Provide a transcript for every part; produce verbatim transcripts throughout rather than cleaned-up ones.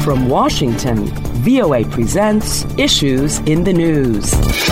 From Washington, V O A presents Issues in the News.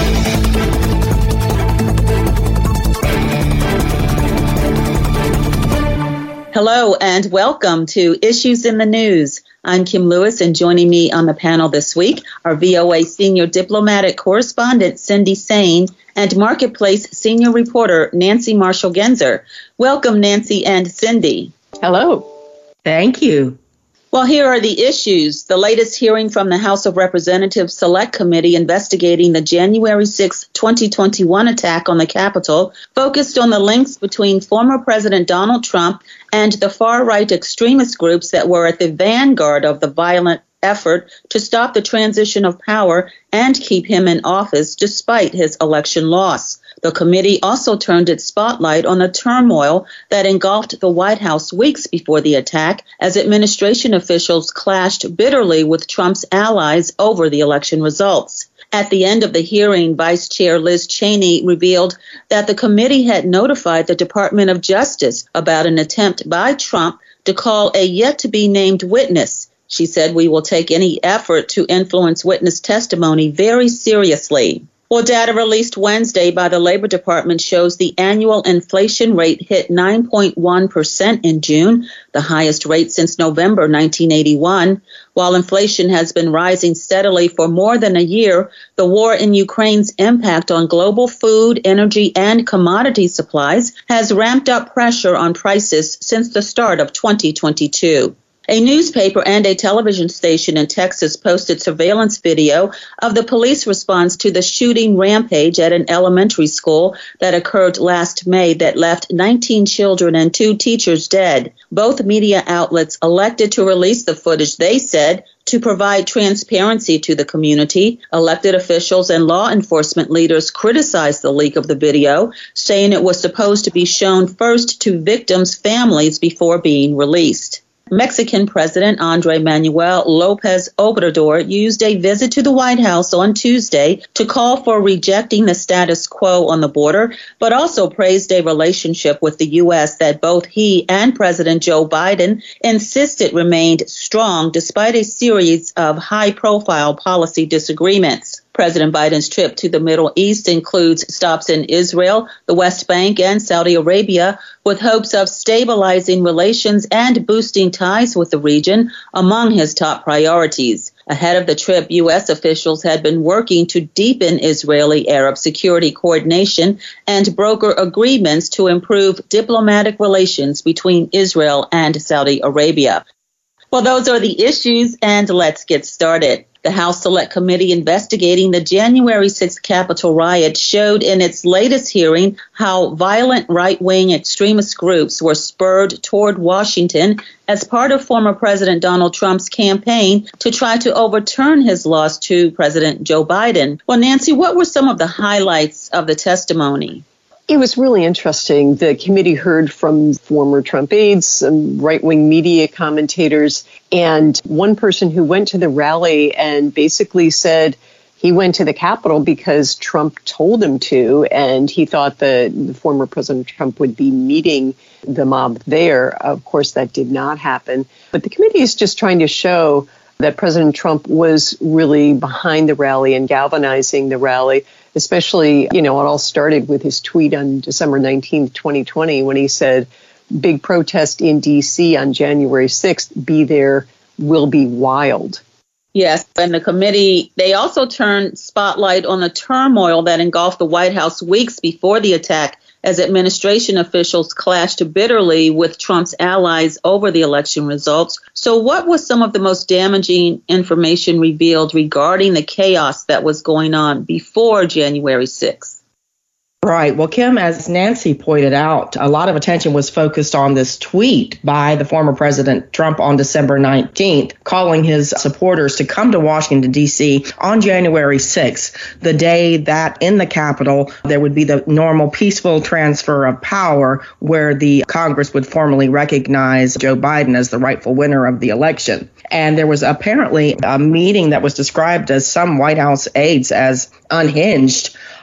Hello and welcome to Issues in the News. I'm Kim Lewis, and joining me on the panel this week are V O A Senior Diplomatic Correspondent Cindy Saine and Marketplace Senior Reporter Nancy Marshall-Genzer. Welcome, Nancy and Cindy. Hello. Thank you. Well, here are the issues. The latest hearing from the House of Representatives Select Committee investigating the January sixth, twenty twenty-one attack on the Capitol focused on the links between former President Donald Trump and the far-right extremist groups that were at the vanguard of the violent effort to stop the transition of power and keep him in office despite his election loss. The committee also turned its spotlight on the turmoil that engulfed the White House weeks before the attack as administration officials clashed bitterly with Trump's allies over the election results. At the end of the hearing, Vice Chair Liz Cheney revealed that the committee had notified the Department of Justice about an attempt by Trump to call a yet-to-be-named witness. She said, "We will take any effort to influence witness testimony very seriously." Well, data released Wednesday by the Labor Department shows the annual inflation rate hit nine point one percent in June, the highest rate since November nineteen eighty-one. While inflation has been rising steadily for more than a year, the war in Ukraine's impact on global food, energy, and commodity supplies has ramped up pressure on prices since the start of twenty twenty-two. A newspaper and a television station in Texas posted surveillance video of the police response to the shooting rampage at an elementary school that occurred last May that left nineteen children and two teachers dead. Both media outlets elected to release the footage, they said, to provide transparency to the community. Elected officials and law enforcement leaders criticized the leak of the video, saying it was supposed to be shown first to victims' families before being released. Mexican President Andrés Manuel López Obrador used a visit to the White House on Tuesday to call for rejecting the status quo on the border, but also praised a relationship with the U S that both he and President Joe Biden insisted remained strong despite a series of high-profile policy disagreements. President Biden's trip to the Middle East includes stops in Israel, the West Bank, and Saudi Arabia, with hopes of stabilizing relations and boosting ties with the region among his top priorities. Ahead of the trip, U S officials had been working to deepen Israeli-Arab security coordination and broker agreements to improve diplomatic relations between Israel and Saudi Arabia. Well, those are the issues, and let's get started. The House Select Committee investigating the January sixth Capitol riot showed in its latest hearing how violent right-wing extremist groups were spurred toward Washington as part of former President Donald Trump's campaign to try to overturn his loss to President Joe Biden. Well, Nancy, what were some of the highlights of the testimony? It was really interesting. The committee heard from former Trump aides, some right-wing media commentators, and one person who went to the rally and basically said he went to the Capitol because Trump told him to, and he thought that the former President Trump would be meeting the mob there. Of course, that did not happen. But the committee is just trying to show that President Trump was really behind the rally and galvanizing the rally. Especially, you know, it all started with his tweet on December nineteenth, twenty twenty, when he said, "Big protest in D C on January sixth, be there, will be wild." Yes, and the committee, they also turned spotlight on the turmoil that engulfed the White House weeks before the attack as administration officials clashed bitterly with Trump's allies over the election results. So what was some of the most damaging information revealed regarding the chaos that was going on before January sixth? Right. Well, Kim, as Nancy pointed out, a lot of attention was focused on this tweet by the former President Trump on December nineteenth, calling his supporters to come to Washington, D C on January sixth, the day that in the Capitol there would be the normal peaceful transfer of power where the Congress would formally recognize Joe Biden as the rightful winner of the election. And there was apparently a meeting that was described as some White House aides as unhinged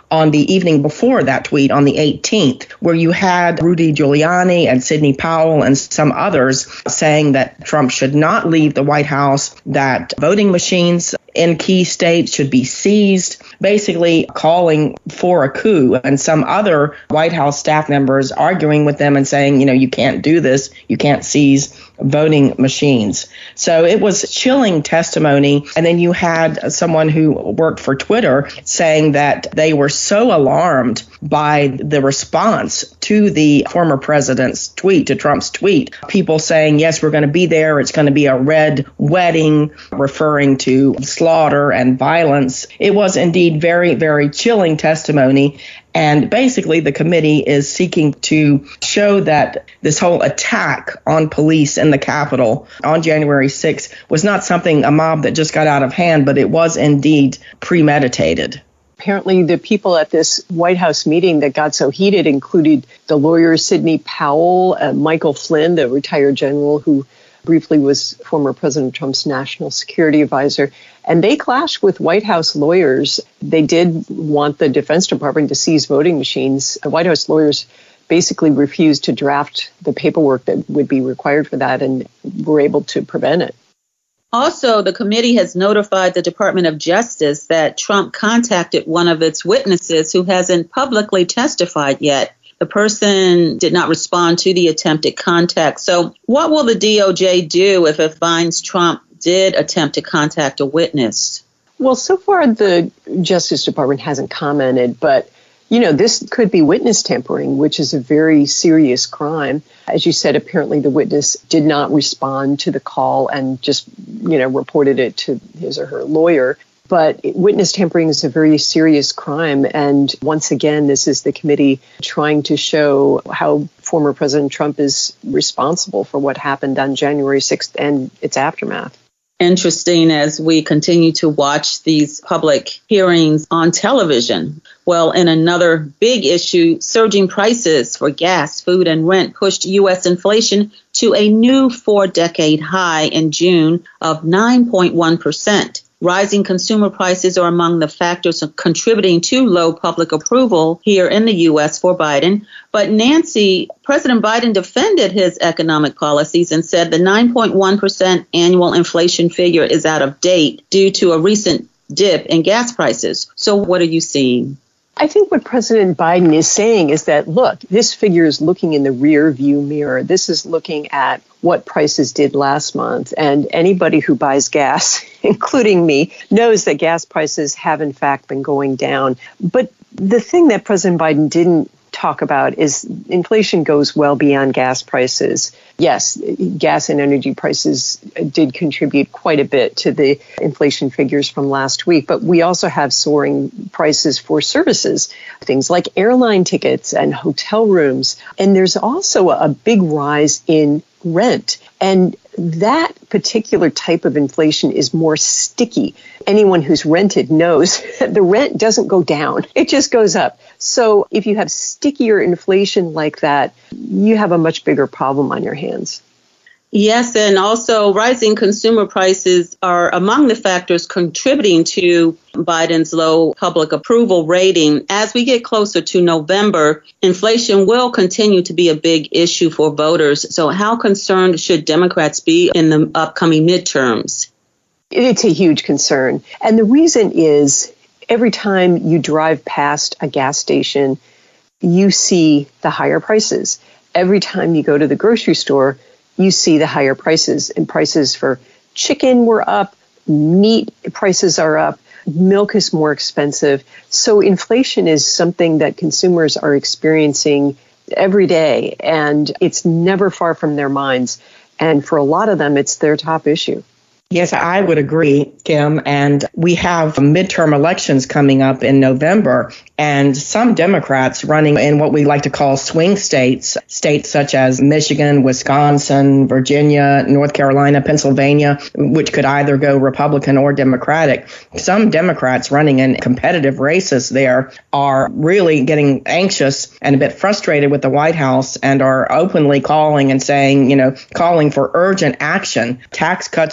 on the evening before that tweet on the eighteenth, where you had Rudy Giuliani and Sidney Powell and some others saying that Trump should not leave the White House, that voting machines in key states should be seized, basically calling for a coup, and some other White House staff members arguing with them and saying, you know, you can't do this, you can't seize voting machines. So it was chilling testimony. And then you had someone who worked for Twitter saying that they were so alarmed by the response to the former president's tweet, to Trump's tweet. People saying, yes, we're going to be there. It's going to be a red wedding, referring to slaughter and violence. It was indeed very, very chilling testimony. And basically, the committee is seeking to show that this whole attack on police in the Capitol on January sixth was not something, a mob that just got out of hand, but it was indeed premeditated. Apparently, the people at this White House meeting that got so heated included the lawyer Sidney Powell, uh, Michael Flynn, the retired general who briefly was former President Trump's national security advisor. And they clashed with White House lawyers. They did want the Defense Department to seize voting machines. The White House lawyers basically refused to draft the paperwork that would be required for that and were able to prevent it. Also, the committee has notified the Department of Justice that Trump contacted one of its witnesses who hasn't publicly testified yet. The person did not respond to the attempted contact. So what will the D O J do if it finds Trump did attempt to contact a witness? Well, so far the Justice Department hasn't commented, but, you know, this could be witness tampering, which is a very serious crime. As you said, apparently the witness did not respond to the call and just, you know, reported it to his or her lawyer. But witness tampering is a very serious crime. And once again, this is the committee trying to show how former President Trump is responsible for what happened on January sixth and its aftermath. Interesting as we continue to watch these public hearings on television. Well, in another big issue, surging prices for gas, food, and rent pushed U S inflation to a new four-decade high in June of nine point one percent. Rising consumer prices are among the factors contributing to low public approval here in the U S for Biden. But Nancy, President Biden defended his economic policies and said the nine point one percent annual inflation figure is out of date due to a recent dip in gas prices. So what are you seeing? I think what President Biden is saying is that, look, this figure is looking in the rear view mirror. This is looking at what prices did last month. And anybody who buys gas, including me, knows that gas prices have, in fact, been going down. But the thing that President Biden didn't talk about is inflation goes well beyond gas prices. Yes, gas and energy prices did contribute quite a bit to the inflation figures from last week, but we also have soaring prices for services, things like airline tickets and hotel rooms. And there's also a big rise in rent. And that particular type of inflation is more sticky. Anyone who's rented knows that the rent doesn't go down. It just goes up. So if you have stickier inflation like that, you have a much bigger problem on your hands. Yes, and also rising consumer prices are among the factors contributing to Biden's low public approval rating. As we get closer to November, inflation will continue to be a big issue for voters. So how concerned should Democrats be in the upcoming midterms? It's a huge concern. And the reason is every time you drive past a gas station, you see the higher prices. Every time you go to the grocery store, you see the higher prices, and prices for chicken were up, meat prices are up, milk is more expensive. So inflation is something that consumers are experiencing every day, and it's never far from their minds. And for a lot of them, it's their top issue. Yes, I would agree, Kim. And we have midterm elections coming up in November, and some Democrats running in what we like to call swing states, states such as Michigan, Wisconsin, Virginia, North Carolina, Pennsylvania, which could either go Republican or Democratic. Some Democrats running in competitive races there are really getting anxious and a bit frustrated with the White House and are openly calling and saying, you know, calling for urgent action, tax cuts or do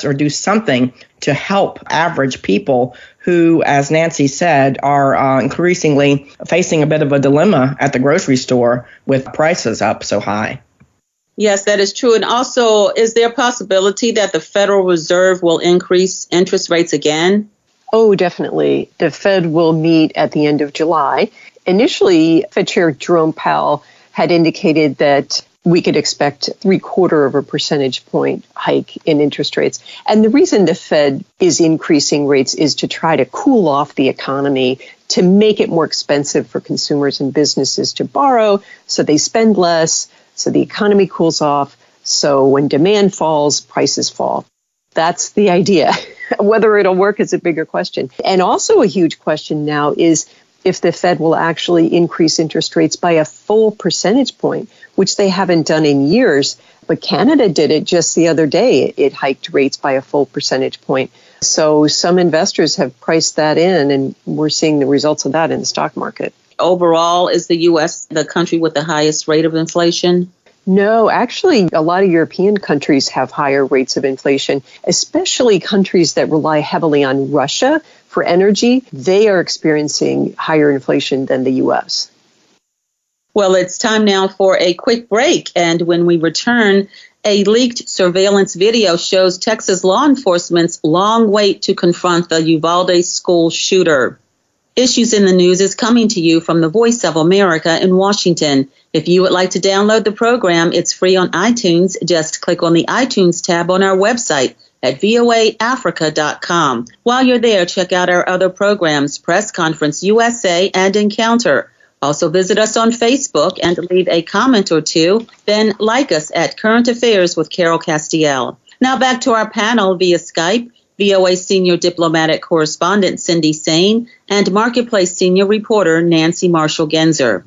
something to help average people who, as Nancy said, are uh, increasingly facing a bit of a dilemma at the grocery store with prices up so high. Yes, that is true. And also, is there a possibility that the Federal Reserve will increase interest rates again? Oh, definitely. The Fed will meet at the end of July. Initially, Fed Chair Jerome Powell had indicated that we could expect three quarter of a percentage point hike in interest rates. And the reason the Fed is increasing rates is to try to cool off the economy, to make it more expensive for consumers and businesses to borrow, so they spend less, so the economy cools off. So when demand falls, prices fall. That's the idea. Whether it'll work is a bigger question. And also a huge question now is if the Fed will actually increase interest rates by a full percentage point, which they haven't done in years. But Canada did it just the other day. It hiked rates by a full percentage point. So some investors have priced that in, and we're seeing the results of that in the stock market. Overall, is the U S the country with the highest rate of inflation? No, actually, a lot of European countries have higher rates of inflation, especially countries that rely heavily on Russia for energy. They are experiencing higher inflation than the U S. Well, it's time now for a quick break. And when we return, a leaked surveillance video shows Texas law enforcement's long wait to confront the Uvalde school shooter. Issues in the News is coming to you from the Voice of America in Washington. If you would like to download the program, it's free on iTunes. Just click on the iTunes tab on our website at voa africa dot com. While you're there, check out our other programs, Press Conference U S A and Encounter. Also visit us on Facebook and leave a comment or two. Then like us at Current Affairs with Carol Castiel. Now back to our panel via Skype. V O A Senior Diplomatic Correspondent Cindy Sain and Marketplace Senior Reporter Nancy Marshall-Genzer.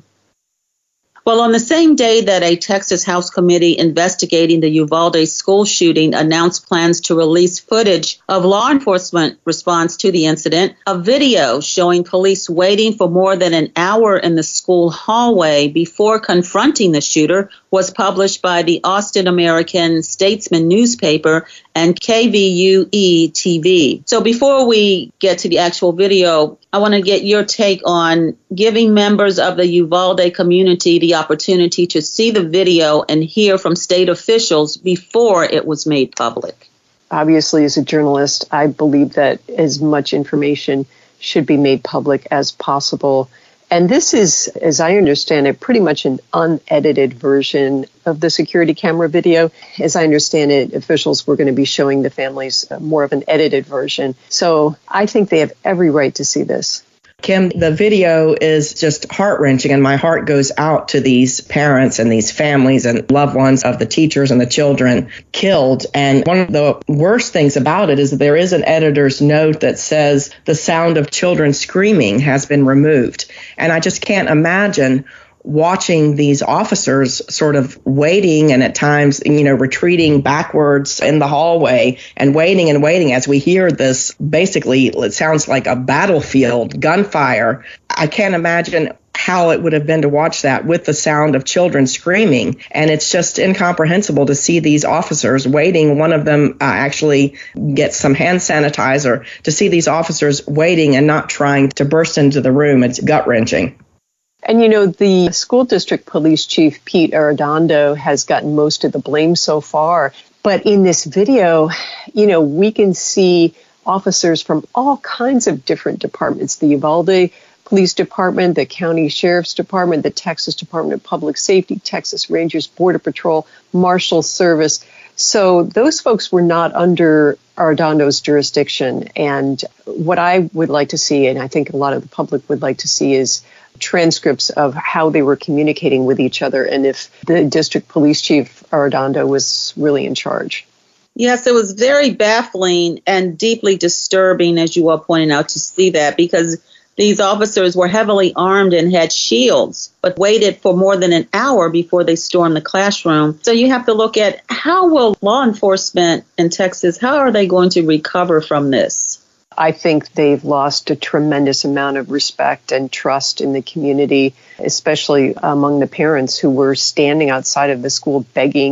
Well, on the same day that a Texas House committee investigating the Uvalde school shooting announced plans to release footage of law enforcement response to the incident, a video showing police waiting for more than an hour in the school hallway before confronting the shooter was published by the Austin American Statesman newspaper and K V U E T V. So before we get to the actual video, I want to get your take on giving members of the Uvalde community the opportunity to see the video and hear from state officials before it was made public. Obviously, as a journalist, I believe that as much information should be made public as possible. And this is, as I understand it, pretty much an unedited version of the security camera video. As I understand it, officials were going to be showing the families more of an edited version. So I think they have every right to see this. Kim, the video is just heart-wrenching, and my heart goes out to these parents and these families and loved ones of the teachers and the children killed. And one of the worst things about it is that there is an editor's note that says the sound of children screaming has been removed. And I just can't imagine watching these officers sort of waiting and at times, you know, retreating backwards in the hallway and waiting and waiting as we hear this. Basically, it sounds like a battlefield, gunfire. I can't imagine how it would have been to watch that with the sound of children screaming. And it's just incomprehensible to see these officers waiting. One of them uh, actually gets some hand sanitizer, to see these officers waiting and not trying to burst into the room. It's gut-wrenching. And, you know, the school district police chief, Pete Arredondo, has gotten most of the blame so far. But in this video, you know, we can see officers from all kinds of different departments, the Uvalde Police Department, the County Sheriff's Department, the Texas Department of Public Safety, Texas Rangers, Border Patrol, Marshal Service. So those folks were not under Arredondo's jurisdiction. And what I would like to see, and I think a lot of the public would like to see, is transcripts of how they were communicating with each other and if the district police chief, Arredondo, was really in charge. Yes, it was very baffling and deeply disturbing, as you all pointed out, to see that, because these officers were heavily armed and had shields, but waited for more than an hour before they stormed the classroom. So you have to look at how will law enforcement in Texas, how are they going to recover from this? I think they've lost a tremendous amount of respect and trust in the community, especially among the parents who were standing outside of the school begging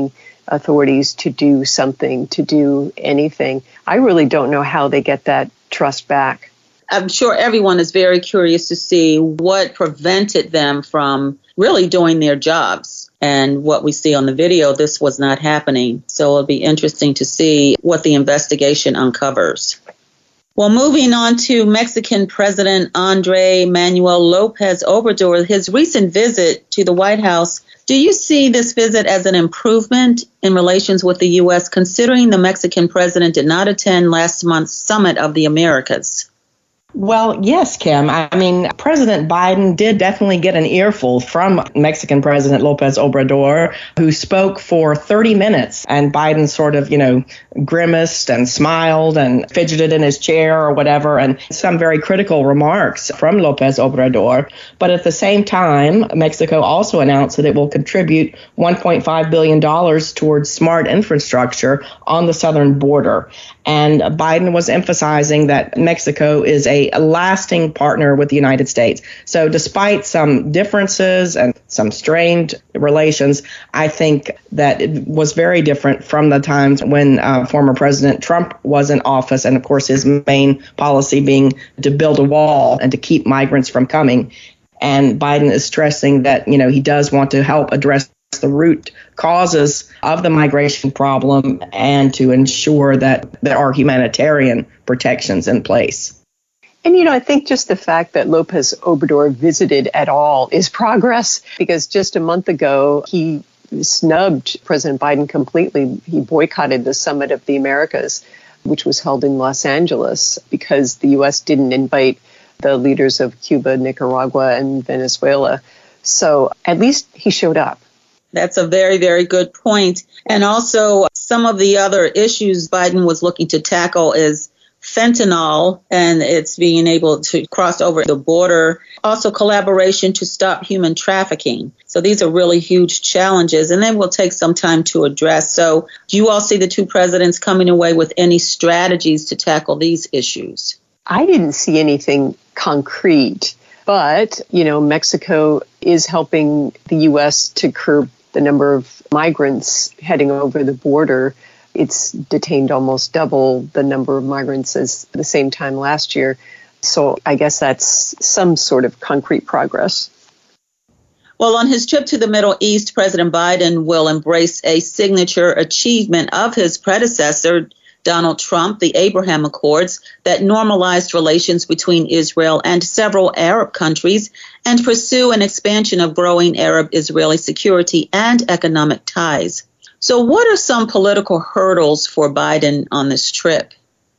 authorities to do something, to do anything. I really don't know how they get that trust back. I'm sure everyone is very curious to see what prevented them from really doing their jobs. And what we see on the video, this was not happening. So it'll be interesting to see what the investigation uncovers. Well, moving on to Mexican President Andrés Manuel López Obrador, his recent visit to the White House. Do you see this visit as an improvement in relations with the U S, considering the Mexican president did not attend last month's Summit of the Americas? Well, yes, Kim. I mean, President Biden did definitely get an earful from Mexican President López Obrador, who spoke for thirty minutes. And Biden sort of, you know, grimaced and smiled and fidgeted in his chair or whatever, and some very critical remarks from López Obrador. But at the same time, Mexico also announced that it will contribute one point five billion dollars towards smart infrastructure on the southern border. And Biden was emphasizing that Mexico is a lasting partner with the United States. So despite some differences and some strained relations, I think that it was very different from the times when uh, former President Trump was in office. And of course, his main policy being to build a wall and to keep migrants from coming. And Biden is stressing that, you know, he does want to help address the root causes of the migration problem and to ensure that there are humanitarian protections in place. And, you know, I think just the fact that López Obrador visited at all is progress, because just a month ago, he snubbed President Biden completely. He boycotted the Summit of the Americas, which was held in Los Angeles, because the U S didn't invite the leaders of Cuba, Nicaragua, and Venezuela. So at least he showed up. That's a very, very good point. And also, some of the other issues Biden was looking to tackle is fentanyl, and it's being able to cross over the border. Also, collaboration to stop human trafficking. So these are really huge challenges, and they will take some time to address. So do you all see the two presidents coming away with any strategies to tackle these issues? I didn't see anything concrete, but, you know, Mexico is helping the U S to curb the number of migrants heading over the border. It's detained almost double the number of migrants as the same time last year. So I guess that's some sort of concrete progress. Well, on his trip to the Middle East, President Biden will embrace a signature achievement of his predecessor, Donald Trump, the Abraham Accords, that normalized relations between Israel and several Arab countries, and pursue an expansion of growing Arab-Israeli security and economic ties. So what are some political hurdles for Biden on this trip?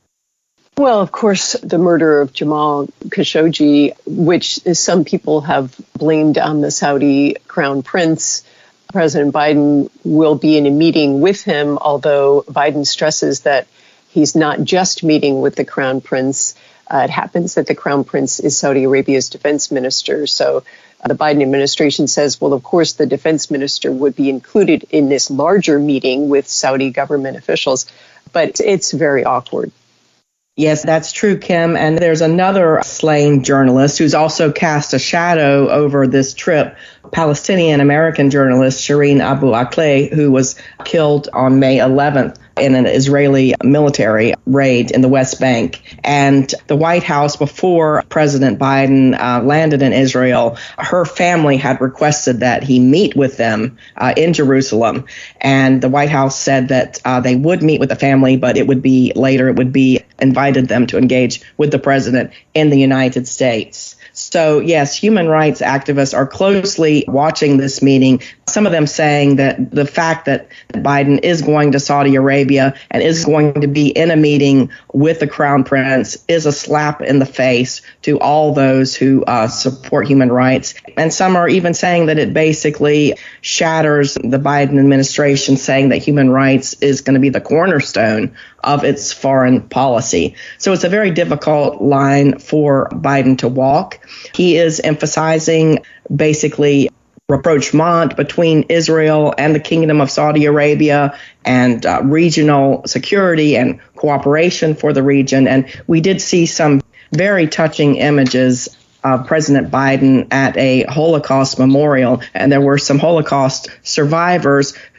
Well, of course, the murder of Jamal Khashoggi, which some people have blamed on the Saudi crown prince. President Biden will be in a meeting with him, although Biden stresses that he's not just meeting with the crown prince. Uh, it happens that the crown prince is Saudi Arabia's defense minister. So uh, the Biden administration says, well, of course, the defense minister would be included in this larger meeting with Saudi government officials. But it's very awkward. Yes, that's true, Kim. And there's another slain journalist who's also cast a shadow over this trip, Palestinian-American journalist Shireen Abu Akleh, who was killed on May eleventh in an Israeli military raid in the West Bank. And the White House, before President Biden uh, landed in Israel, her family had requested that he meet with them uh, in Jerusalem. And the White House said that uh, they would meet with the family, but it would be later, it would be invited them to engage with the president in the United States. So, yes, human rights activists are closely watching this meeting, some of them saying that the fact that Biden is going to Saudi Arabia and is going to be in a meeting with the Crown Prince is a slap in the face to all those who uh, support human rights. And some are even saying that it basically shatters the Biden administration, saying that human rights is going to be the cornerstone of its foreign policy. So it's a very difficult line for Biden to walk. He is emphasizing basically rapprochement between Israel and the Kingdom of Saudi Arabia and uh, regional security and cooperation for the region. And we did see some very touching images of President Biden at a Holocaust memorial. And there were some Holocaust survivors who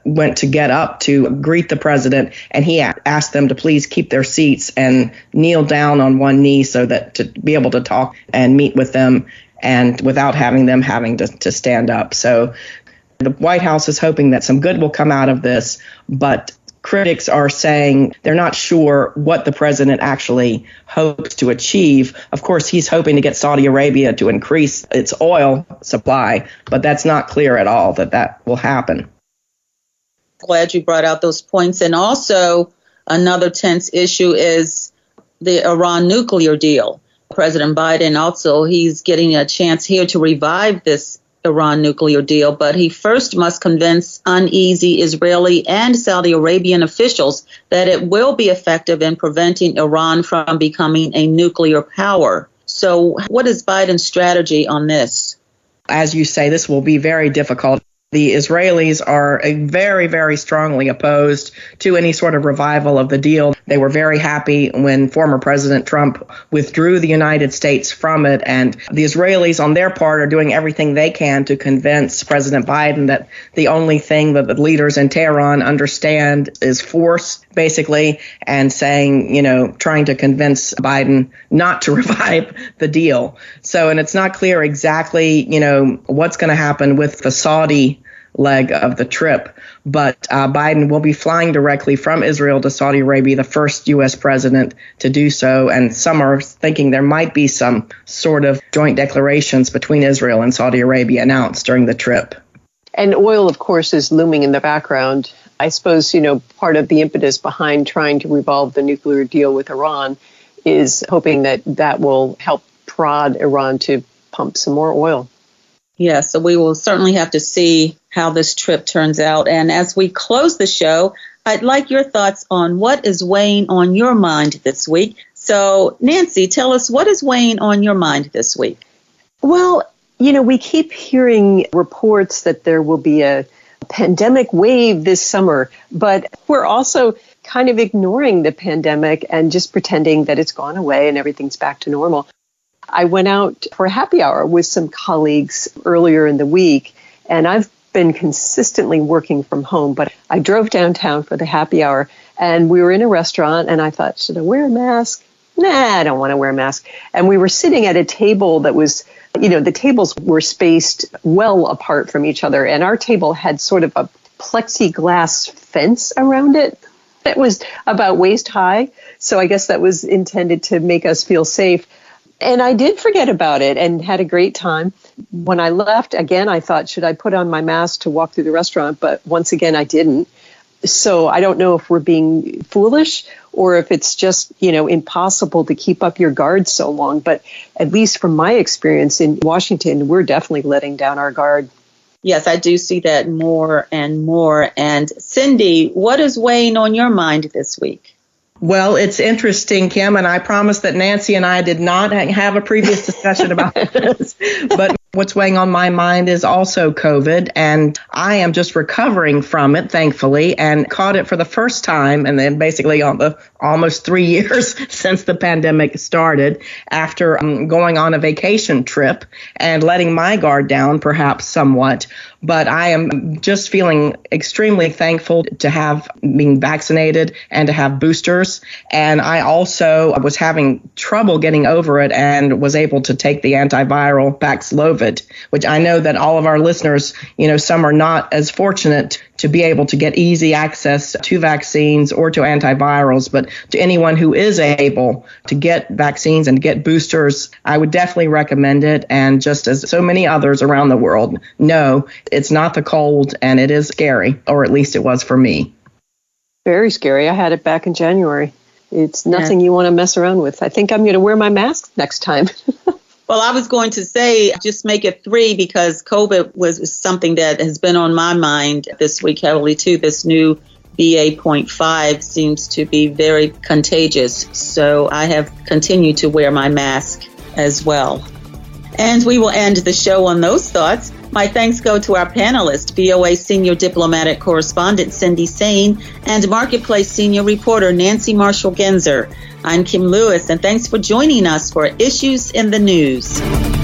went to get up to greet the president, and he asked them to please keep their seats and kneel down on one knee so that to be able to talk and meet with them, and without having them having to, to stand up. So the White House is hoping that some good will come out of this, but critics are saying they're not sure what the president actually hopes to achieve. Of course, he's hoping to get Saudi Arabia to increase its oil supply, but that's not clear at all that that will happen. Glad you brought out those points. And also, another tense issue is the Iran nuclear deal. President Biden also, he's getting a chance here to revive this Iran nuclear deal, but he first must convince uneasy Israeli and Saudi Arabian officials that it will be effective in preventing Iran from becoming a nuclear power. So what is Biden's strategy on this? As you say, this will be very difficult. The Israelis are very, very strongly opposed to any sort of revival of the deal. They were very happy when former President Trump withdrew the United States from it. And the Israelis, on their part, are doing everything they can to convince President Biden that the only thing that the leaders in Tehran understand is force, basically, and saying, you know, trying to convince Biden not to revive the deal. So, and it's not clear exactly, you know, what's going to happen with the Saudi leg of the trip. But uh, Biden will be flying directly from Israel to Saudi Arabia, the first U S president to do so. And some are thinking there might be some sort of joint declarations between Israel and Saudi Arabia announced during the trip. And oil, of course, is looming in the background. I suppose, you know, part of the impetus behind trying to revolve the nuclear deal with Iran is hoping that that will help prod Iran to pump some more oil. Yeah, so we will certainly have to see how this trip turns out. And as we close the show, I'd like your thoughts on what is weighing on your mind this week. So, Nancy, tell us, what is weighing on your mind this week? Well, you know, we keep hearing reports that there will be a pandemic wave this summer, but we're also kind of ignoring the pandemic and just pretending that it's gone away and everything's back to normal. I went out for a happy hour with some colleagues earlier in the week, and I've been consistently working from home, but I drove downtown for the happy hour, and we were in a restaurant, and I thought, should I wear a mask? Nah, I don't want to wear a mask. And we were sitting at a table that was, you know, the tables were spaced well apart from each other, and our table had sort of a plexiglass fence around it that was about waist high. So I guess that was intended to make us feel safe. And I did forget about it and had a great time. When I left, again, I thought, should I put on my mask to walk through the restaurant? But once again, I didn't. So I don't know if we're being foolish or if it's just, you know, impossible to keep up your guard so long. But at least from my experience in Washington, we're definitely letting down our guard. Yes, I do see that more and more. And Cindy, what is weighing on your mind this week? Well, it's interesting, Kim, and I promise that Nancy and I did not have a previous discussion about this, but what's weighing on my mind is also COVID, and I am just recovering from it, thankfully, and caught it for the first time, and then basically on the almost three years since the pandemic started, after um, going on a vacation trip and letting my guard down perhaps somewhat. But I am just feeling extremely thankful to have been vaccinated and to have boosters. And I also was having trouble getting over it and was able to take the antiviral Paxlovid, which I know that all of our listeners, you know, some are not as fortunate to be able to get easy access to vaccines or to antivirals. But to anyone who is able to get vaccines and get boosters, I would definitely recommend it. And just as so many others around the world know, it's not the cold and it is scary, or at least it was for me. Very scary. I had it back in January. It's nothing yeah. you want to mess around with. I think I'm going to wear my mask next time. Well, I was going to say just make it three because COVID was something that has been on my mind this week heavily, too. This new B A point five seems to be very contagious. So I have continued to wear my mask as well. And we will end the show on those thoughts. My thanks go to our panelists, V O A Senior Diplomatic Correspondent Cindy Saine and Marketplace Senior Reporter Nancy Marshall-Genzer. I'm Kim Lewis, and thanks for joining us for Issues in the News.